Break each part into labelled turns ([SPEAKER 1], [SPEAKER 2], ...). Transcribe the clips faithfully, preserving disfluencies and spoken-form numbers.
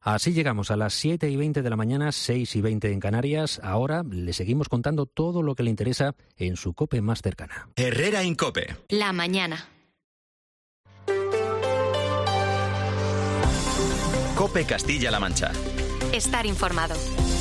[SPEAKER 1] Así llegamos a las siete y veinte de la mañana, seis y veinte en Canarias. Ahora le seguimos contando todo lo que le interesa en su COPE más cercana.
[SPEAKER 2] Herrera en COPE.
[SPEAKER 3] La mañana.
[SPEAKER 2] COPE Castilla-La Mancha.
[SPEAKER 3] Estar informado.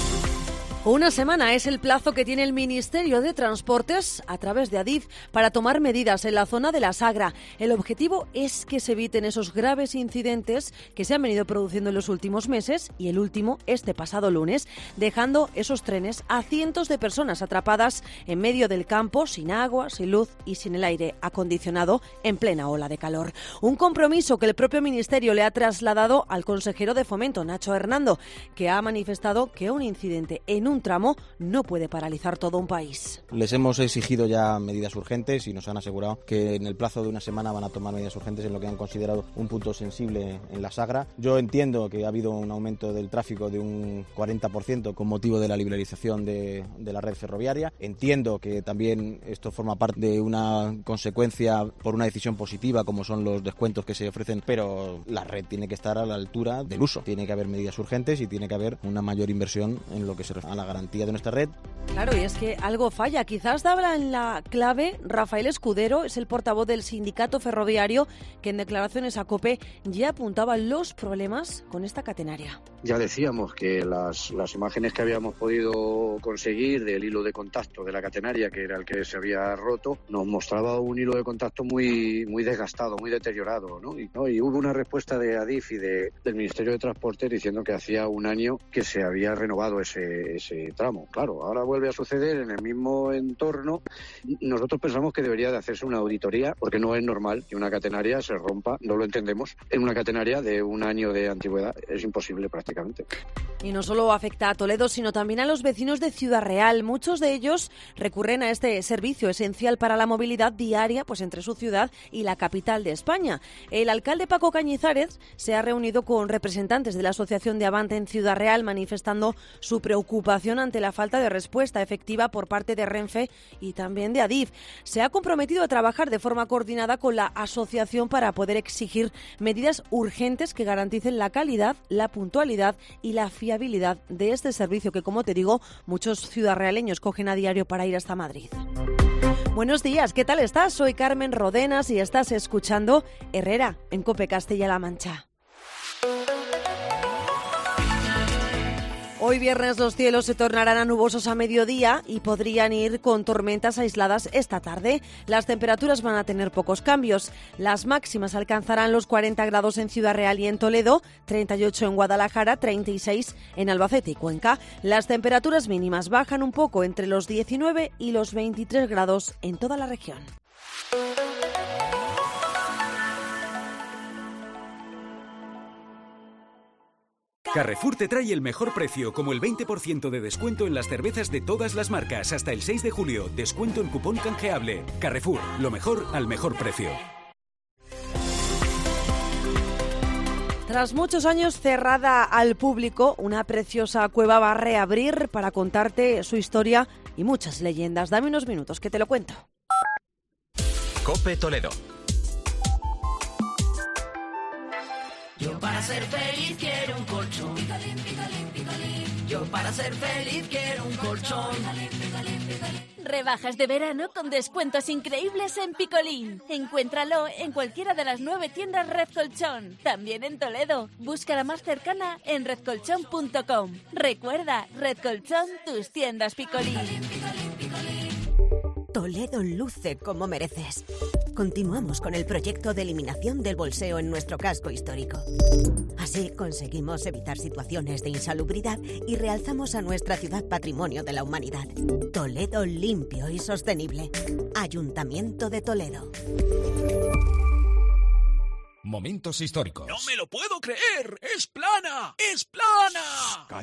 [SPEAKER 4] Una semana es el plazo que tiene el Ministerio de Transportes, a través de Adif, para tomar medidas en la zona de la Sagra. El objetivo es que se eviten esos graves incidentes que se han venido produciendo en los últimos meses, y el último este pasado lunes, dejando esos trenes a cientos de personas atrapadas en medio del campo, sin agua, sin luz y sin el aire acondicionado, en plena ola de calor. Un compromiso que el propio Ministerio le ha trasladado al consejero de Fomento, Nacho Hernando, que ha manifestado que un incidente en un un tramo no puede paralizar todo un país.
[SPEAKER 5] Les hemos exigido ya medidas urgentes y nos han asegurado que en el plazo de una semana van a tomar medidas urgentes en lo que han considerado un punto sensible en la Sagra. Yo entiendo que ha habido un aumento del tráfico de un cuarenta por ciento con motivo de la liberalización de, de la red ferroviaria. Entiendo que también esto forma parte de una consecuencia por una decisión positiva, como son los descuentos que se ofrecen, pero la red tiene que estar a la altura del uso. Tiene que haber medidas urgentes y tiene que haber una mayor inversión en lo que se refiere a la garantía de nuestra red.
[SPEAKER 4] Claro, y es que algo falla. Quizás daba en la clave Rafael Escudero, es el portavoz del sindicato ferroviario, que en declaraciones a COPE ya apuntaba los problemas con esta catenaria.
[SPEAKER 6] Ya decíamos que las, las imágenes que habíamos podido conseguir del hilo de contacto de la catenaria, que era el que se había roto, nos mostraba un hilo de contacto muy, muy desgastado, muy deteriorado, ¿no? Y, ¿no? y hubo una respuesta de Adif y de, del Ministerio de Transporte diciendo que hacía un año que se había renovado ese, ese tramo. Claro, ahora vuelve a suceder en el mismo entorno. Nosotros pensamos que debería de hacerse una auditoría, porque no es normal que una catenaria se rompa, no lo entendemos, en una catenaria de un año de antigüedad. Es imposible prácticamente.
[SPEAKER 4] Y no solo afecta a Toledo, sino también a los vecinos de Ciudad Real. Muchos de ellos recurren a este servicio esencial para la movilidad diaria, pues entre su ciudad y la capital de España. El alcalde Paco Cañizares se ha reunido con representantes de la Asociación de Avante en Ciudad Real, manifestando su preocupación ante la falta de respuesta efectiva por parte de Renfe y también de Adif. Se ha comprometido a trabajar de forma coordinada con la asociación para poder exigir medidas urgentes que garanticen la calidad, la puntualidad y la fiabilidad de este servicio que, como te digo, muchos ciudadraleños cogen a diario para ir hasta Madrid. Buenos días, ¿qué tal estás? Soy Carmen Rodenas y estás escuchando Herrera en COPE Castilla-La Mancha. Hoy viernes los cielos se tornarán a nubosos a mediodía y podrían ir con tormentas aisladas esta tarde. Las temperaturas van a tener pocos cambios. Las máximas alcanzarán los cuarenta grados en Ciudad Real y en Toledo, treinta y ocho en Guadalajara, treinta y seis en Albacete y Cuenca. Las temperaturas mínimas bajan un poco entre los diecinueve y los veintitrés grados en toda la región.
[SPEAKER 7] Carrefour te trae el mejor precio, como el veinte por ciento de descuento en las cervezas de todas las marcas hasta el seis de julio. Descuento en cupón canjeable. Carrefour, lo mejor al mejor precio.
[SPEAKER 4] Tras muchos años cerrada al público, una preciosa cueva va a reabrir para contarte su historia y muchas leyendas. Dame unos minutos que te lo cuento.
[SPEAKER 2] COPE Toledo.
[SPEAKER 8] Yo para ser feliz quiero un colchón. Yo para ser feliz quiero un colchón.
[SPEAKER 9] Rebajas de verano con descuentos increíbles en Picolín. Encuéntralo en cualquiera de las nueve tiendas Red Colchón. También en Toledo. Busca la más cercana en red colchón punto com. Recuerda, Red Colchón, tus tiendas Picolín.
[SPEAKER 10] Toledo luce como mereces. Continuamos con el proyecto de eliminación del bolseo en nuestro casco histórico. Así conseguimos evitar situaciones de insalubridad y realzamos a nuestra ciudad patrimonio de la humanidad. Toledo limpio y sostenible. Ayuntamiento de Toledo.
[SPEAKER 11] Momentos históricos.
[SPEAKER 12] ¡No me lo puedo creer! ¡Es plana! ¡Es plana!
[SPEAKER 11] Calla.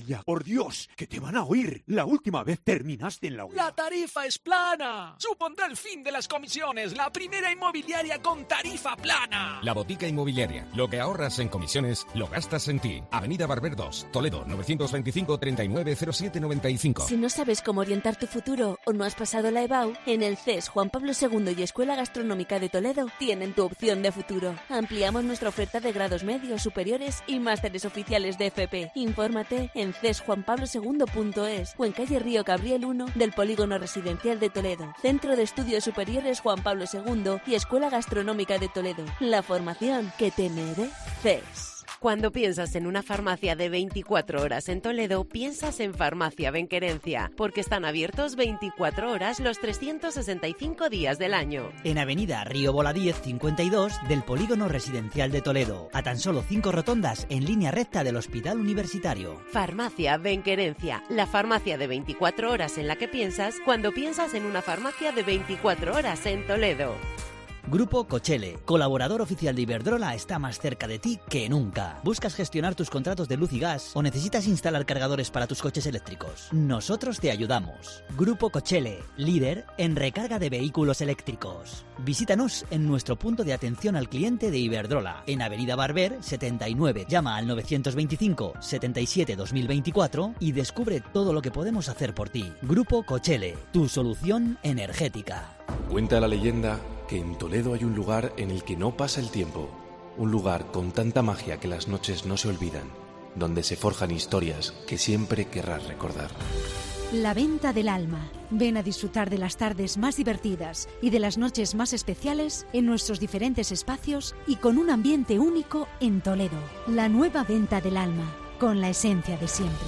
[SPEAKER 11] Vaya, por Dios, que te van a oír. La última vez terminaste en la hoguera.
[SPEAKER 12] La tarifa es plana. Supondrá el fin de las comisiones. La primera inmobiliaria con tarifa plana.
[SPEAKER 13] La Botica Inmobiliaria. Lo que ahorras en comisiones, lo gastas en ti. Avenida Barber dos, Toledo, novecientos veinticinco, treinta y nueve, cero siete, noventa y cinco.
[SPEAKER 9] Si no sabes cómo orientar tu futuro o no has pasado la EBAU, en el C E S Juan Pablo segundo y Escuela Gastronómica de Toledo tienen tu opción de futuro. Ampliamos nuestra oferta de grados medios, superiores y másteres oficiales de F P. Infórmate en c e s juan pablo segundo punto es o en calle Río Cabriel uno del Polígono Residencial de Toledo. Centro de Estudios Superiores Juan Pablo segundo y Escuela Gastronómica de Toledo. La formación que te mereces.
[SPEAKER 14] Cuando piensas en una farmacia de veinticuatro horas en Toledo, piensas en Farmacia Benquerencia, porque están abiertos veinticuatro horas los trescientos sesenta y cinco días del año.
[SPEAKER 15] En Avenida Río Voladíez cincuenta y dos del Polígono Residencial de Toledo, a tan solo cinco rotondas en línea recta del Hospital Universitario.
[SPEAKER 14] Farmacia Benquerencia, la farmacia de veinticuatro horas en la que piensas cuando piensas en una farmacia de veinticuatro horas en Toledo.
[SPEAKER 15] Grupo Cochele, colaborador oficial de Iberdrola, está más cerca de ti que nunca. ¿Buscas gestionar tus contratos de luz y gas o necesitas instalar cargadores para tus coches eléctricos? Nosotros te ayudamos. Grupo Cochele, líder en recarga de vehículos eléctricos. Visítanos en nuestro punto de atención al cliente de Iberdrola, en Avenida Barber setenta y nueve. Llama al novecientos veinticinco, setenta y siete, dos mil veinticuatro y descubre todo lo que podemos hacer por ti. Grupo Cochele, tu solución energética.
[SPEAKER 16] Cuenta la leyenda que en Toledo hay un lugar en el que no pasa el tiempo, un lugar con tanta magia que las noches no se olvidan, donde se forjan historias que siempre querrás recordar.
[SPEAKER 17] La Venta del Alma. Ven a disfrutar de las tardes más divertidas y de las noches más especiales en nuestros diferentes espacios y con un ambiente único en Toledo. La nueva Venta del Alma, con la esencia de siempre.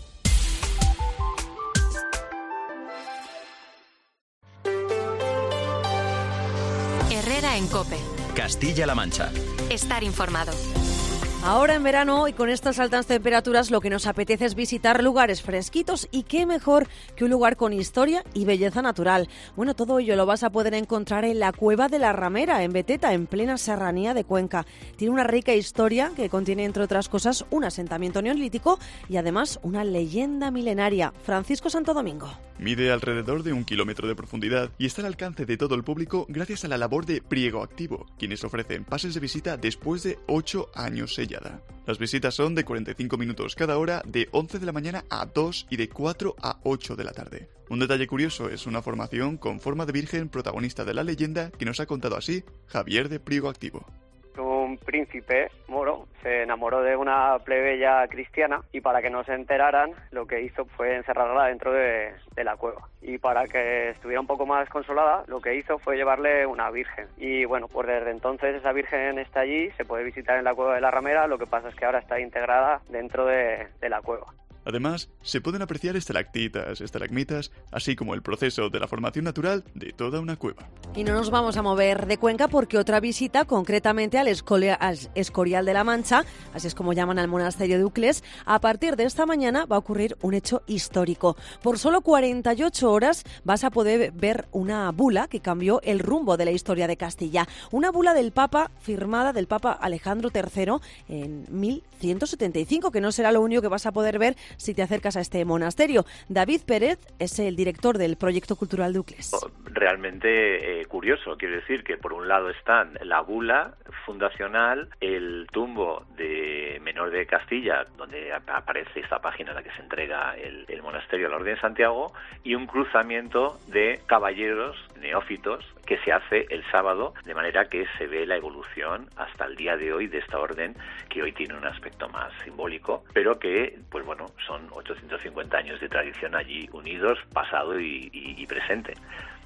[SPEAKER 3] Herrera en COPE.
[SPEAKER 2] Castilla-La Mancha.
[SPEAKER 3] Estar informado.
[SPEAKER 4] Ahora en verano y con estas altas temperaturas lo que nos apetece es visitar lugares fresquitos y qué mejor que un lugar con historia y belleza natural. Bueno, todo ello lo vas a poder encontrar en la Cueva de la Ramera, en Beteta, en plena serranía de Cuenca. Tiene una rica historia que contiene, entre otras cosas, un asentamiento neolítico y además una leyenda milenaria. Francisco Santo Domingo.
[SPEAKER 18] Mide alrededor de un kilómetro de profundidad y está al alcance de todo el público gracias a la labor de Priego Activo, quienes ofrecen pases de visita después de ocho años sellada. Las visitas son de cuarenta y cinco minutos cada hora, de once de la mañana a dos y de cuatro a ocho de la tarde. Un detalle curioso es una formación con forma de virgen protagonista de la leyenda que nos ha contado así Javier de Priego Activo.
[SPEAKER 19] Un príncipe moro se enamoró de una plebeya cristiana y para que no se enteraran lo que hizo fue encerrarla dentro de, de la cueva. Y para que estuviera un poco más consolada lo que hizo fue llevarle una virgen. Y bueno, pues desde entonces esa virgen está allí, se puede visitar en la Cueva de la Ramera, lo que pasa es que ahora está integrada dentro de, de la cueva.
[SPEAKER 18] Además, se pueden apreciar estalactitas, estalagmitas, así como el proceso de la formación natural de toda una cueva.
[SPEAKER 4] Y no nos vamos a mover de Cuenca porque otra visita, concretamente al, Escolia, al Escorial de la Mancha, así es como llaman al monasterio de Uclés, a partir de esta mañana va a ocurrir un hecho histórico. Por solo cuarenta y ocho horas vas a poder ver una bula que cambió el rumbo de la historia de Castilla. Una bula del Papa, firmada del Papa Alejandro tercero en mil ciento setenta y cinco, que no será lo único que vas a poder ver si te acercas a este monasterio. David Pérez es el director del proyecto cultural de Uclés.
[SPEAKER 20] Realmente eh, curioso, quiero decir que por un lado están la bula fundacional, el tumbo de Menor de Castilla, donde aparece esta página en la que se entrega el, el monasterio a la Orden de Santiago, y un cruzamiento de caballeros neófitos que se hace el sábado, de manera que se ve la evolución hasta el día de hoy de esta orden, que hoy tiene un aspecto más simbólico, pero que, pues bueno, son ochocientos cincuenta años de tradición allí unidos, pasado y, y, y presente.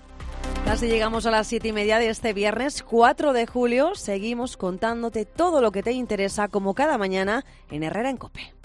[SPEAKER 4] Casi llegamos a las siete y media de este viernes cuatro de julio. Seguimos contándote todo lo que te interesa, como cada mañana, en Herrera en COPE.